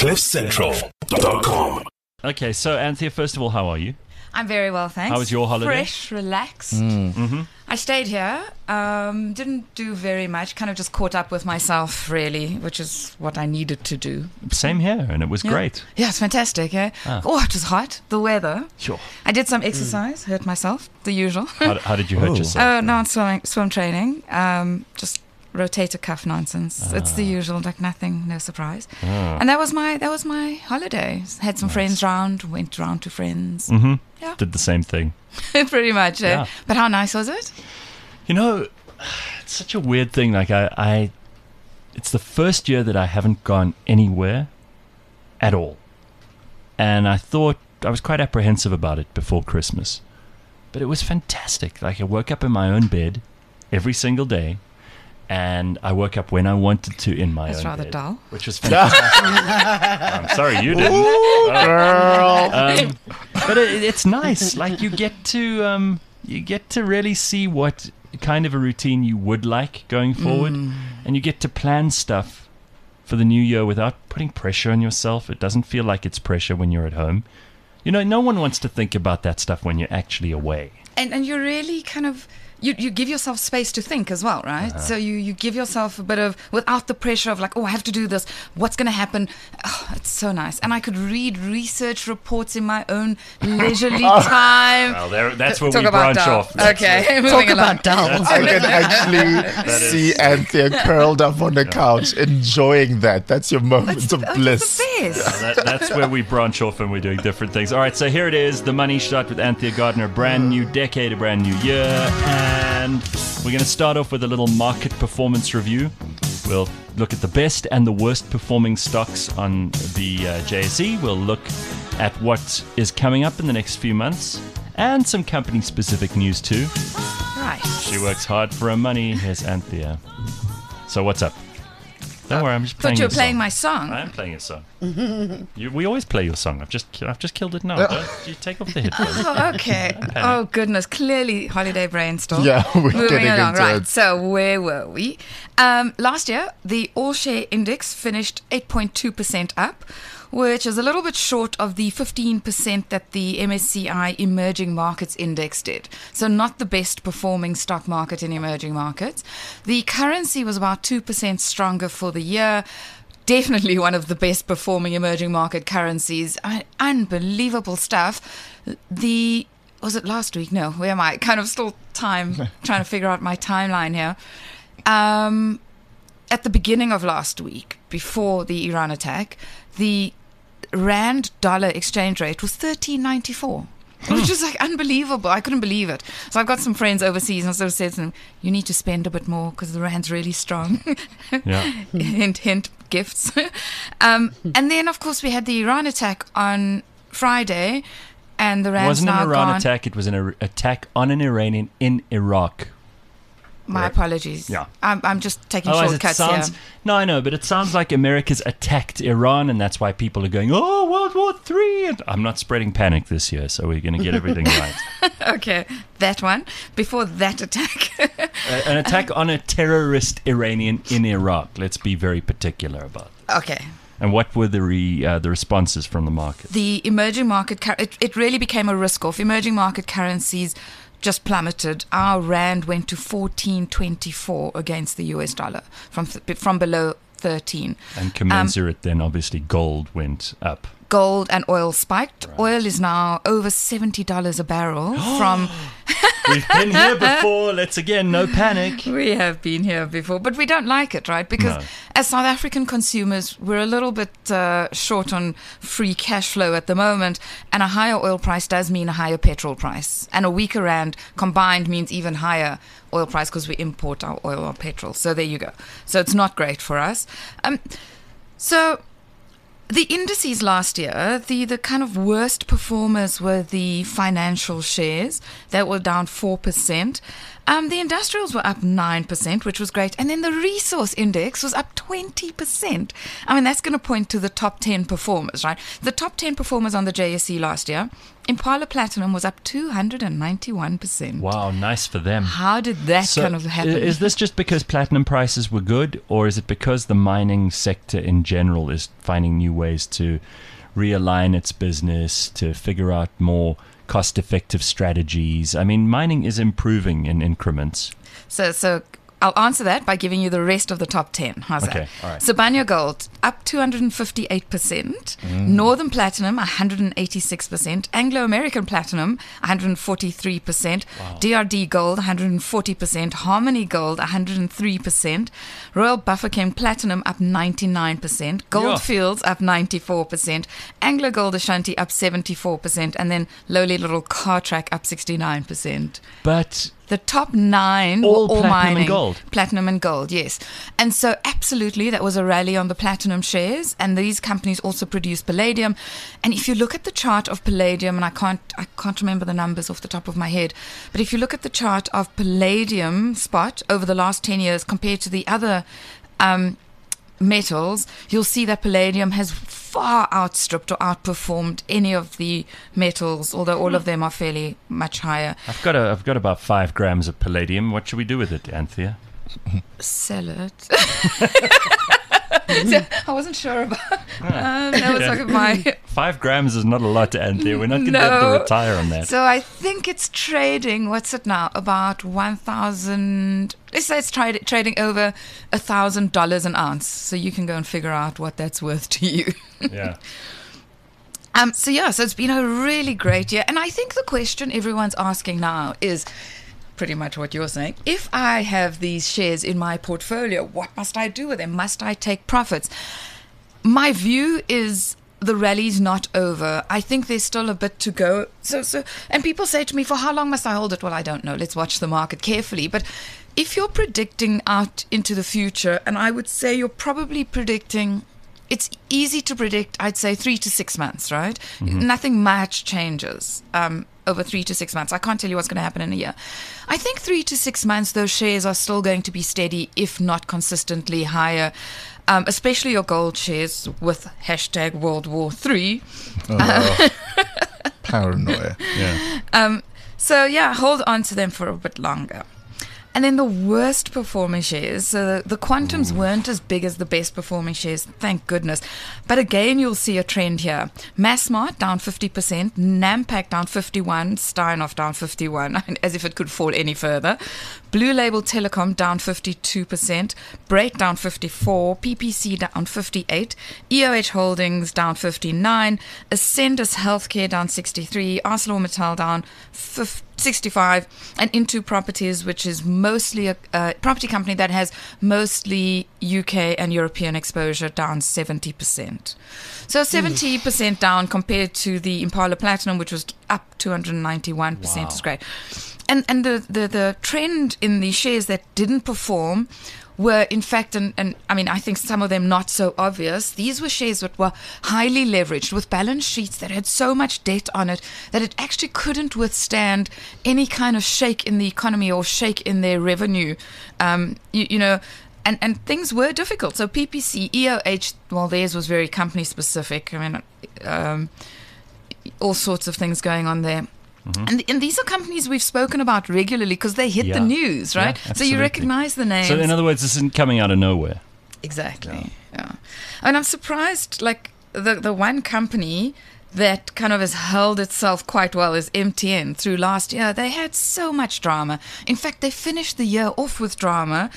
CliffCentral.com. Okay, so Anthea, first of all, how are you? I'm very well, thanks. How was your holiday? Fresh, relaxed. I stayed here. Didn't do very much. Kind of just caught up with myself, really, which is what I needed to do. Same here, and it was great. Yeah, it's fantastic. Yeah. Oh, it was hot. The weather. Sure. I did some exercise. Hurt myself. The usual. How did you hurt yourself? Oh, no, it's swim training. Just rotator cuff nonsense. It's the usual, like nothing, no surprise. And that was my holiday. Had some friends round. Went round to friends. Yeah. Did the same thing. Pretty much. Yeah. But how nice was it? You know, it's such a weird thing. Like it's the first year that I haven't gone anywhere at all. And I was quite apprehensive about it before Christmas. But it was fantastic. Like, I woke up in my own bed every single day. And I woke up when I wanted to in my own bed. That's rather dull. Which was fantastic. I'm sorry you didn't. Girl. But it's nice. Like, you get to really see what kind of a routine you would like going forward, and you get to plan stuff for the new year without putting pressure on yourself. It doesn't feel like it's pressure when you're at home. You know, no one wants to think about that stuff when you're actually away. And you're really kind of... You give yourself space to think as well, right? So you give yourself a bit of, without the pressure of like, oh, I have to do this. What's going to happen? Oh, it's so nice. And I could read research reports in my own leisurely time. Well, that's where Talk we about branch dull. off. Okay, moving along. I can actually see Anthea curled up on the couch enjoying that. That's your moment of bliss. It's the best. That's where we branch off and we're doing different things. All right, so here it is, The Money Shot with Anthea Gardner. Brand new decade, a brand new year. And we're going to start off with a little market performance review. We'll look at the best and the worst performing stocks on the JSE. We'll look at what is coming up in the next few months and some company-specific news too. Right. She works hard for her money. Here's Anthea. So what's up? Don't worry, I'm just playing Thought you were your playing song. my song. I am playing a song. We always play your song. I've just killed it now. Don't you take off the headphones. Oh, okay. Oh, goodness. Clearly, holiday brainstorm. Yeah, we're Moving getting along. into Right. it. So, where were we? Last year, the all-share index finished 8.2% up, which is a little bit short of the 15% that the MSCI Emerging Markets Index did. So not the best performing stock market in emerging markets. The currency was about 2% stronger for the year. Definitely one of the best performing emerging market currencies. Unbelievable stuff. Was it last week? No, where am I? Kind of still trying to figure out my timeline here. At the beginning of last week, before the Iran attack, the Rand-dollar exchange rate was $13.94, which is like unbelievable. I couldn't believe it. So I've got some friends overseas, and I sort of said to them, you need to spend a bit more because the Rand's really strong. Yeah. Hint, hint, gifts. And then, of course, we had the Iran attack on Friday, and the It Rand's wasn't now an Iran gone. attack. It was an attack on an Iranian in Iraq. My apologies. Yeah. I'm just taking Otherwise shortcuts here. No, I know, but it sounds like America's attacked Iran, and that's why people are going, oh, World War III. And I'm not spreading panic this year, so we're going to get everything right. Okay, that one. Before that attack. An attack on a terrorist Iranian in Iraq. Let's be very particular about it. Okay. And what were the responses from the market? The emerging market, it really became a risk-off. Emerging market currencies just plummeted. Our Rand went to 14.24 against the US dollar from below 13. And commensurate then, obviously, gold went up. Gold and oil spiked. Right. Oil is now over $70 a barrel from... We've been here before. Let's again, no panic. We have been here before, but we don't like it, right? Because as South African consumers, we're a little bit short on free cash flow at the moment, and a higher oil price does mean a higher petrol price, and a weaker Rand combined means even higher oil price because we import our oil or petrol. So there you go. So it's not great for us. So the indices last year, the kind of worst performers were the financial shares. That were down 4%. The industrials were up 9%, which was great. And then the resource index was up 20%. I mean, that's going to point to the top 10 performers, right? The top 10 performers on the JSE last year, Impala Platinum was up 291%. Wow, nice for them. How did that kind of happen? Is this just because platinum prices were good, or is it because the mining sector in general is finding new ways to realign its business, to figure out more cost-effective strategies? I mean, mining is improving in increments. So I'll answer that by giving you the rest of the top 10. How's that? Okay, all right. Sibanye Gold, up 258%. Northern Platinum, 186%. Anglo-American Platinum, 143%. Wow. DRD Gold, 140%. Harmony Gold, 103%. Royal Bafokeng Platinum, up 99%. Goldfields, up 94%. Anglo Gold Ashanti, up 74%. And then lowly little Cartrack, up 69%. But the top 9 all were all platinum mining. and gold. Platinum and gold, yes. And so absolutely that was a rally on the platinum shares, and these companies also produce palladium. And if you look at the chart of palladium, and I can't remember the numbers off the top of my head, but if you look at the chart of palladium spot over the last 10 years compared to the other metals, you'll see that palladium has far outstripped or outperformed any of the metals, although all of them are fairly much higher. I've got about 5 grams of palladium. What should we do with it, Anthea? Sell it. So I wasn't sure about that. Was like my 5 grams is not a lot, Anthea. We're not going to be able to retire on that. So I think it's trading, what's it now? About 1,000. Let's say it's trading over $1,000 an ounce. So you can go and figure out what that's worth to you. Yeah. So it's been a really great year. And I think the question everyone's asking now is pretty much what you're saying. If I have these shares in my portfolio, what must I do with them? Must I take profits? My view is the rally's not over. I think there's still a bit to go. And people say to me, for how long must I hold it? Well, I don't know. Let's watch the market carefully. But if you're predicting out into the future, and I would say you're probably predicting, it's easy to predict, I'd say 3 to 6 months, right? Mm-hmm. Nothing much changes over 3 to 6 months. I can't tell you what's going to happen in a year. I think 3 to 6 months, those shares are still going to be steady, if not consistently higher, especially your gold shares with hashtag World War III. Paranoia. Yeah. Hold on to them for a bit longer. And then the worst performing shares, so the quantums weren't as big as the best performing shares, thank goodness. But again, you'll see a trend here. Massmart down 50%, Nampak down 51%, Steinhoff down 51%, as if it could fall any further. Blue Label Telecom down 52%, Brait down 54%, PPC down 58%, EOH Holdings down 59%, Ascendus Healthcare down 63%, ArcelorMittal down 65%, and Into Properties, which is mostly a property company that has mostly UK and European exposure, down 70%. So 70% down compared to the Impala Platinum, which was up 291%. Is great. And the trend in the shares that didn't perform were, in fact, and I mean, I think some of them not so obvious. These were shares that were highly leveraged with balance sheets that had so much debt on it that it actually couldn't withstand any kind of shake in the economy or shake in their revenue. And things were difficult. So PPC, EOH, well, theirs was very company specific. I mean, all sorts of things going on there. Mm-hmm. And these are companies we've spoken about regularly because they hit the news, right? Yeah, so you recognize the names. So in other words, this isn't coming out of nowhere. Exactly. Yeah. And I'm surprised, like the one company that kind of has held itself quite well is MTN. Through last year, they had so much drama. In fact, they finished the year off with drama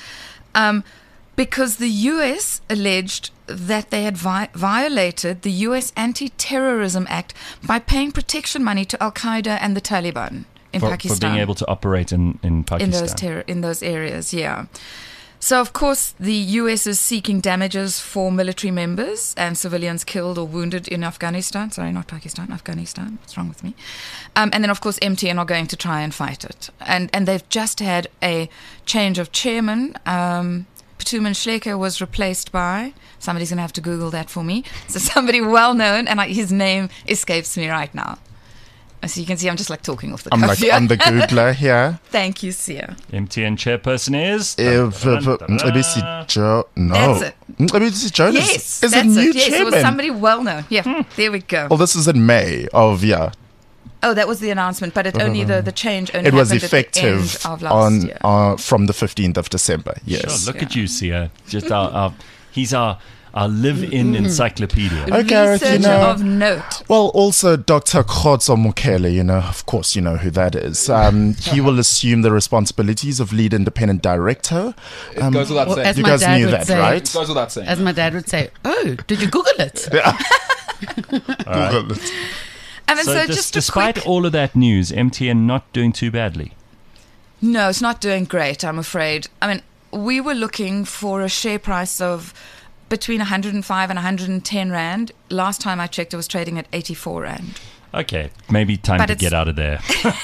because the US alleged that they had violated the US Anti-Terrorism Act by paying protection money to Al-Qaeda and the Taliban in Pakistan. For being able to operate in Pakistan. In those areas, yeah. So, of course, the US is seeking damages for military members and civilians killed or wounded in Afghanistan. Sorry, not Pakistan, Afghanistan. What's wrong with me? And then, of course, MTN are going to try and fight it. And they've just had a change of chairman. Patuman Schlecker was replaced by, somebody's going to have to Google that for me, so somebody well known, and his name escapes me right now. As you can see, I'm just like talking off the I'm cuff like here. on the Googler here. Thank you, Sia. MTN chairperson is. ABC Joe. No. That's it. ABC Jonas Yes, is a that's new it. Yes, it chairman. was somebody well known. Yeah, there we go. Well, this is in May of Oh, that was the announcement, but it only the change only It was happened effective at the end of last year. from the 15th of December. Yes. Sure, look at you, Sia. Just he's our live-in encyclopedia. Okay, Researcher of note. Well, also Dr. Kgotso Mokele, of course you know who that is. He will assume the responsibilities of lead independent director. It goes without saying. as You my guys dad knew would that, say- right? It goes without saying. As my dad would say, "Oh, did you Google it?" Google it. And then so, So just despite a quick... all of that news, MTN not doing too badly. No, it's not doing great, I'm afraid. I mean, we were looking for a share price of between 105 and 110 Rand. Last time I checked, it was trading at 84 Rand. Okay, maybe time But to it's- get out of there.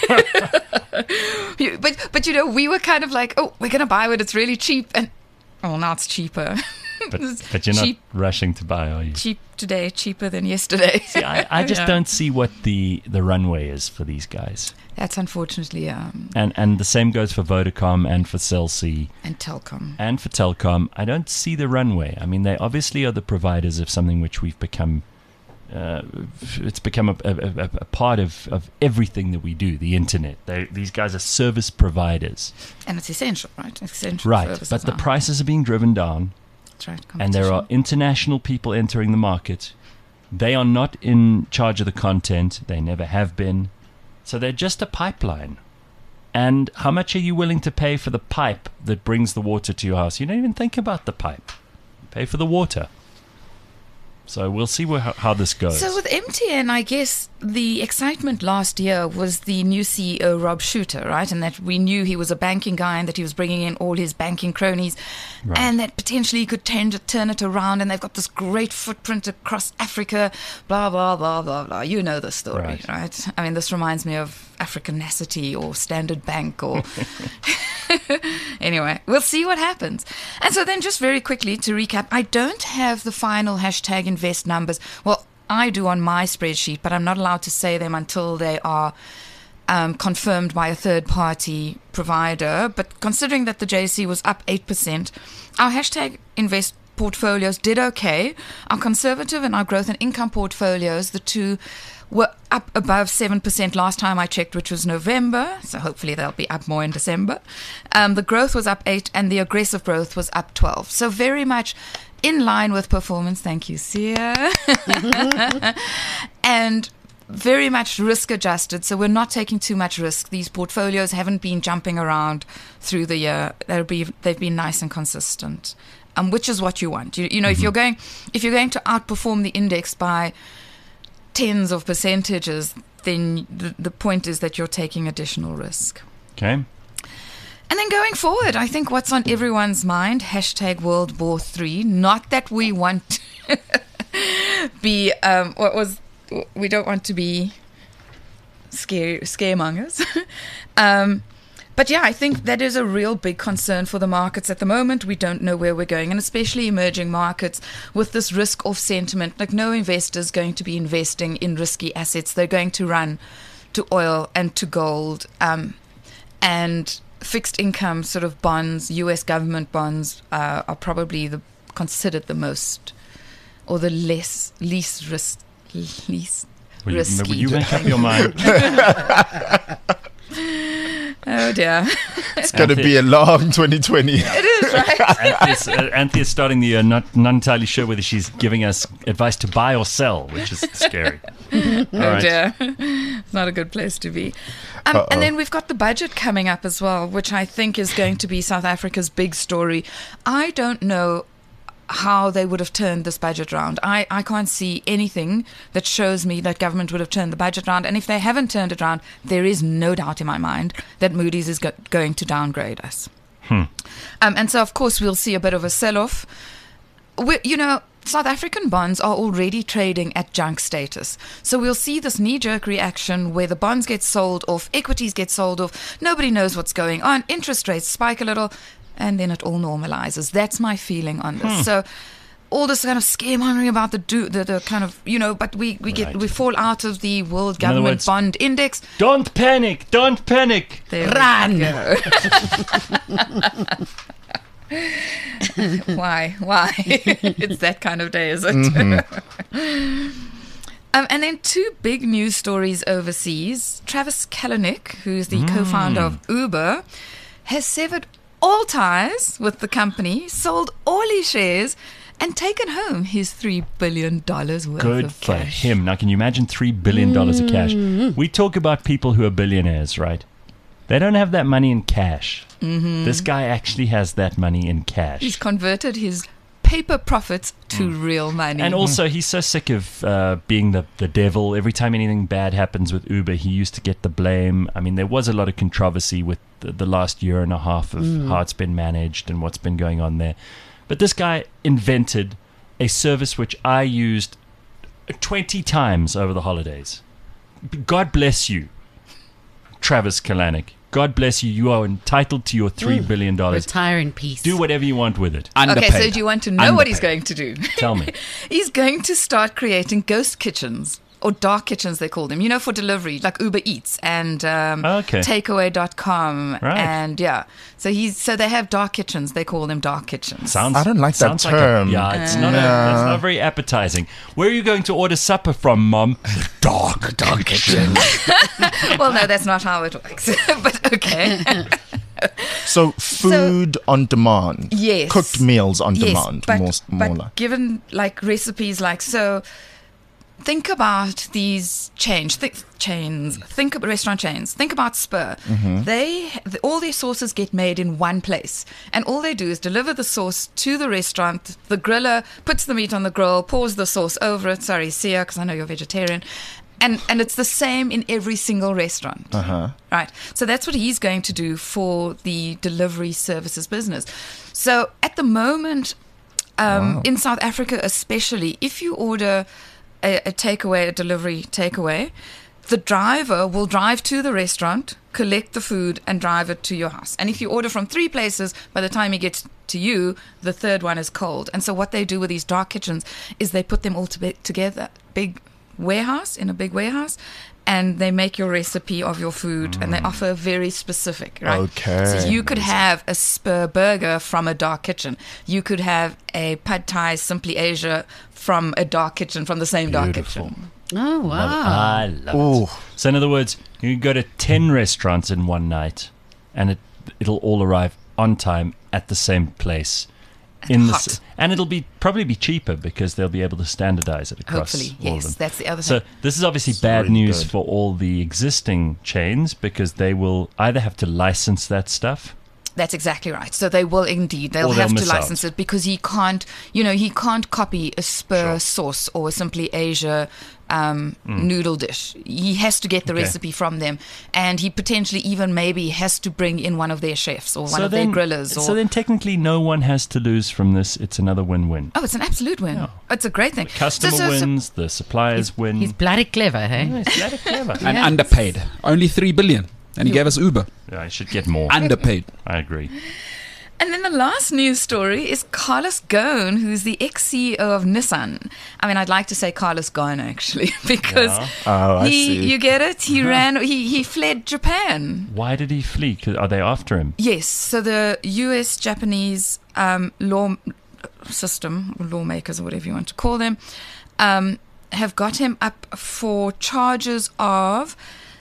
But we were kind of like, oh, we're going to buy it. It's really cheap. And, oh, now it's cheaper. But you're not Cheap. rushing to buy, are you? Cheap today, cheaper than yesterday. See, I just Yeah. don't see what the runway is for these guys. That's unfortunately, And the same goes for Vodacom and for Cell C and Telkom. and for Telkom. I don't see the runway. I mean, they obviously are the providers of something which we've become. It's become a part of everything that we do, the internet. These guys are service providers. And it's essential, right? It's essential. Right, services but the now. prices are being driven down. That's right. And there are international people entering the market. They are not in charge of the content. They never have been. So they're just a pipeline. And how much are you willing to pay for the pipe that brings the water to your house? You don't even think about the pipe. You pay for the water. So we'll see how this goes. So with MTN, I guess the excitement last year was the new CEO, Rob Shooter, right? And that we knew he was a banking guy and that he was bringing in all his banking cronies Right. and that potentially he could turn it around, and they've got this great footprint across Africa, blah, blah, blah, blah, blah. You know the story, right? I mean, this reminds me of Africanacity or Standard Bank or... Anyway, we'll see what happens. And so then just very quickly to recap, I don't have the final hashtag invest numbers. Well, I do on my spreadsheet, but I'm not allowed to say them until they are confirmed by a third-party provider. But considering that the JSE was up 8%, our hashtag invest portfolios did okay. Our conservative and our growth and income portfolios, the two were up above 7% last time I checked, which was November. So hopefully they'll be up more in December. The growth was up 8% and the aggressive growth was up 12%. So very much in line with performance. Thank you, Sia. And very much risk adjusted. So we're not taking too much risk. These portfolios haven't been jumping around through the year. They've been nice and consistent, which is what you want. You know, if you're going to outperform the index by tens of percentages, then the point is that you're taking additional risk. Okay. And then going forward, I think what's on everyone's mind, hashtag World War III, not that we want to be, we don't want to be scaremongers. But yeah, I think that is a real big concern for the markets at the moment. We don't know where we're going, and especially emerging markets with this risk-off sentiment. Like, no investor is going to be investing in risky assets. They're going to run to oil and to gold, and fixed income sort of bonds, U.S. government bonds are probably considered the most, or the least risky. Will you make up your mind? Oh dear. It's going to be a long 2020. It is, right? Anthea's starting the year not entirely sure whether she's giving us advice to buy or sell, which is scary. All right. Dear. It's not a good place to be. And then we've got the budget coming up as well, which I think is going to be South Africa's big story. I don't know how they would have turned this budget round. I can't see anything that shows me that government would have turned the budget round. And if they haven't turned it round, there is no doubt in my mind that Moody's is going to downgrade us. And so, of course, we'll see a bit of a sell-off. South African bonds are already trading at junk status. So we'll see this knee-jerk reaction where the bonds get sold off, equities get sold off, nobody knows what's going on, interest rates spike a little, and then it all normalizes. That's my feeling on this. So all this kind of scaremongering about the kind of, but we fall out of the World In other Government words, Bond Index. Don't panic. Don't panic. There we Run. go. Why? It's that kind of day, is it? And then two big news stories overseas. Travis Kalanick, who's the co-founder of Uber, has severed all ties with the company, sold all his shares, and taken home his $3 billion worth Good of for cash. him. Now, can you imagine $3 billion of cash? We talk about people who are billionaires, right? They don't have that money in cash. This guy actually has that money in cash. He's converted his paper profits to real money. And also, he's so sick of being the devil. Every time anything bad happens with Uber, he used to get the blame. I mean, there was a lot of controversy with the last year and a half of how it's been managed and what's been going on there. But this guy invented a service which I used 20 times over the holidays. God bless you, Travis Kalanick. God bless you. You are entitled to your $3 billion. Retire in peace. Do whatever you want with it. Okay, so do you want to know what he's going to do? Tell me. He's going to start creating ghost kitchens, or dark kitchens they call them, for delivery, like Uber Eats and takeaway.com. Right. And so they have dark kitchens. They call them dark kitchens. I don't like that sounds term. It's not very appetizing. Where are you going to order supper from, Mom? Dark kitchen. Well, no, that's not how it works. But okay. So food on demand. Yes. Cooked meals on Yes, demand. but more like. given like recipes like so. Think about these chains. Think about restaurant chains. Think about Spur. All their sauces get made in one place, and all they do is deliver the sauce to the restaurant. The griller puts the meat on the grill, pours the sauce over it. Sorry, Sia, because I know you're vegetarian. And it's the same in every single restaurant. Right. So that's what he's going to do for the delivery services business. So at the moment, in South Africa especially, if you order a delivery takeaway, the driver will drive to the restaurant, collect the food, and drive it to your house. And if you order from 3 places, by the time he gets to you, the third one is cold. And so what they do with these dark kitchens is they put them all together, in a big warehouse, and they make your recipe of your food, and they offer very specific, right? Okay. So you could have a Spur burger from a dark kitchen. You could have a Pad Thai Simply Asia from a dark kitchen, from the same dark kitchen. Oh, wow. I love it. So in other words, you can go to 10 restaurants in one night, and it'll all arrive on time at the same place. And it'll probably be cheaper because they'll be able to standardize it across Hopefully, all of yes. them. That's the other thing. So this is obviously bad really news good. for all the existing chains because they will either have to license that stuff. That's exactly right. So they will indeed. They'll Or they'll have to miss out. license it because he can't copy a Spur sauce or a Simply Asia noodle dish. He has to get the recipe from them, and he potentially even maybe has to bring in one of their chefs or one of their grillers. So then technically no one has to lose from this. It's another win-win. Oh, it's an absolute win. Yeah. It's a great thing. The customer wins, the suppliers win. He's bloody clever, hey? Yeah, it's bloody clever. And Yes. underpaid. Only $3 billion. And he gave us Uber. Yeah, I should get more. Underpaid. I agree. And then the last news story is Carlos Ghosn, who's the ex-CEO of Nissan. I mean, I'd like to say Carlos Ghosn, actually, because I see. you get it? He fled Japan. Why did he flee? 'Cause are they after him? Yes, so the US-Japanese law system, or lawmakers or whatever you want to call them, have got him up for charges of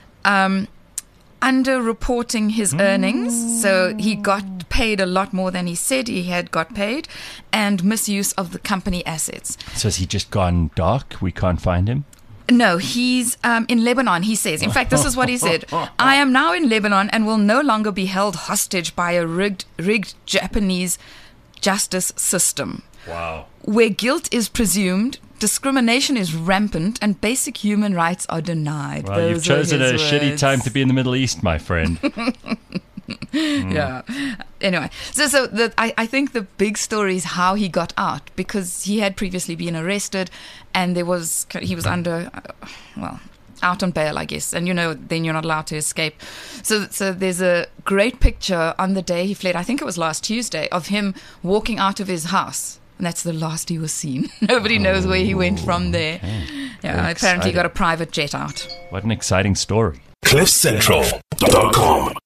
under-reporting his earnings. So he got paid a lot more than he said he had got paid, and misuse of the company assets. So has he just gone dark? We can't find him? No, he's in Lebanon, he says. In fact, this is what he said. I am now in Lebanon and will no longer be held hostage by a rigged Japanese justice system. Wow. Where guilt is presumed, discrimination is rampant, and basic human rights are denied. Well, you've chosen a shitty time to be in the Middle East, my friend. Yeah. Anyway, so I think the big story is how he got out, because he had previously been arrested, and he was under, out on bail, I guess, and then you're not allowed to escape. So there's a great picture on the day he fled. I think it was last Tuesday, of him walking out of his house And that's the last he was seen. Nobody knows where he went from there. Yeah, apparently exciting. got a private jet out. What an exciting story. CliffCentral.com